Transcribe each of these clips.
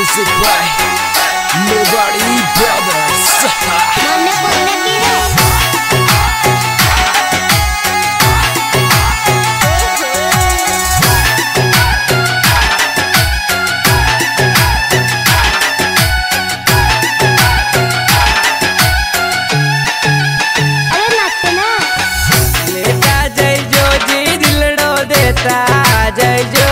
Music by Nobody Brothers. Mane pone miro. अरे नाचते ना। लेता जय जो जी दिलड़ो देता जय जो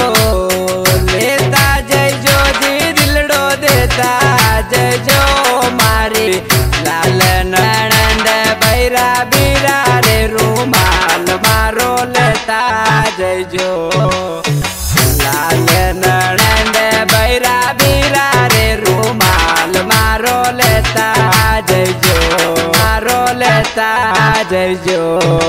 लेता जय जो जी दिलड़ो देता जय जो मारी लाल ननंद बैरा बीरा रे रूमाल मारो लेता जय जो लाल ननंद बैरा बीरा रे रूमाल मारो लेता जय जो मारो लेता जय जो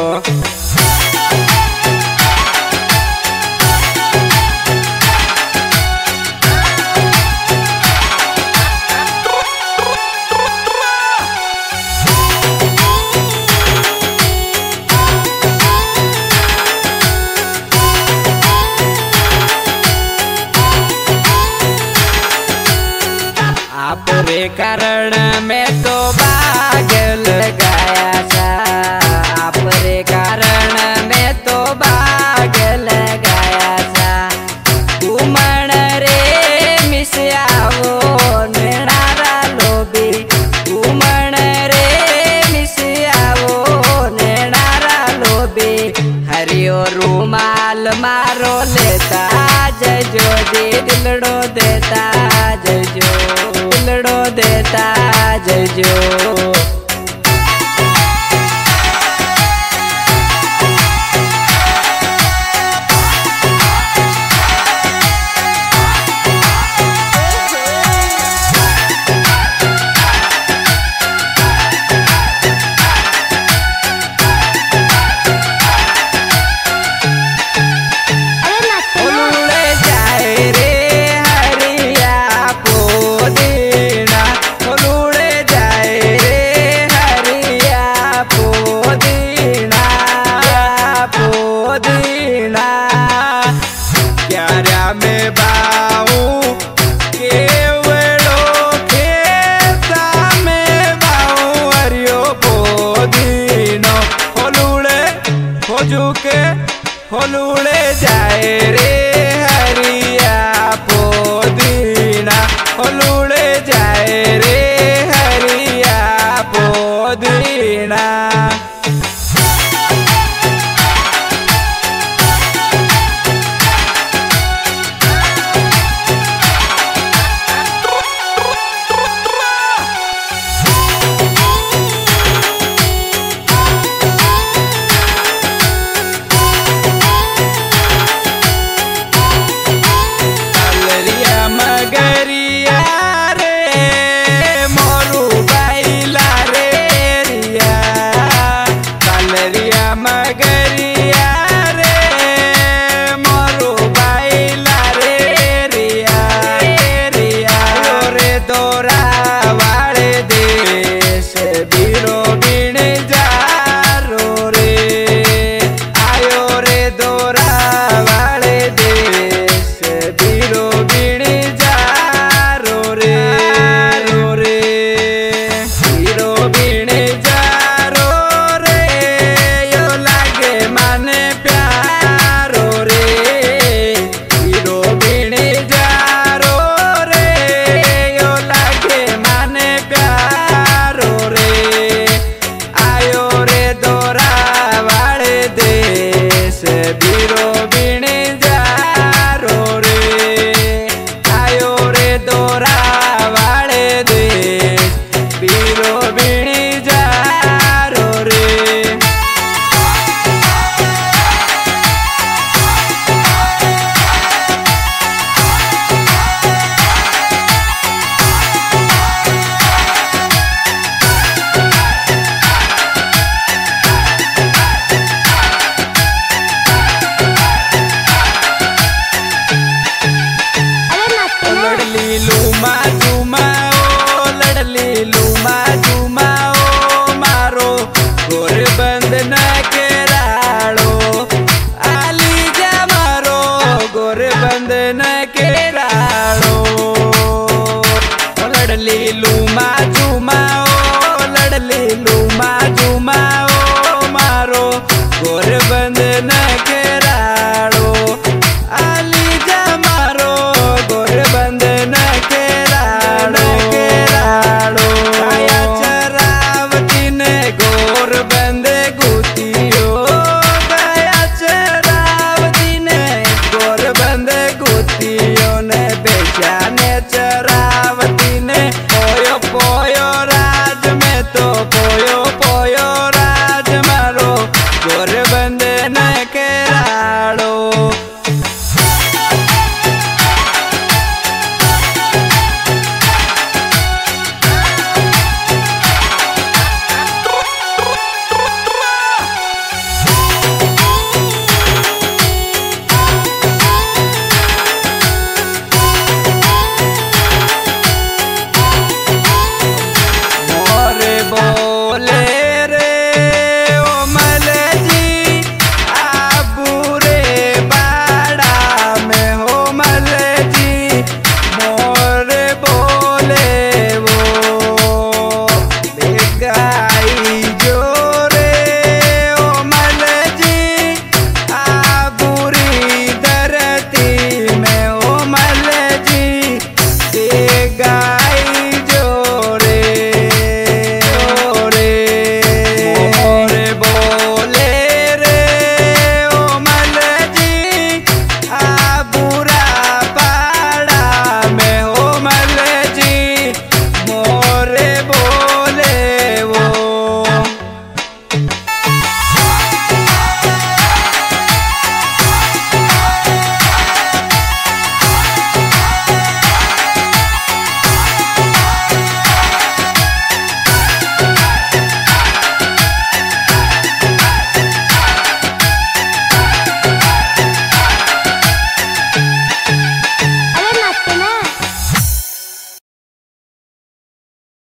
आपरे कारण मैं तो बाग लगाया था आपरे कारण मैं तो बाग लगाया था घूमण रे मिसियावो नेणारा लोबी घूमण रे मिसियावो नेणारा लोबी हरियो रूमाल मारो लेता जय जो दे दिलड़ो देता जय जो दिलड़ो देता जय जो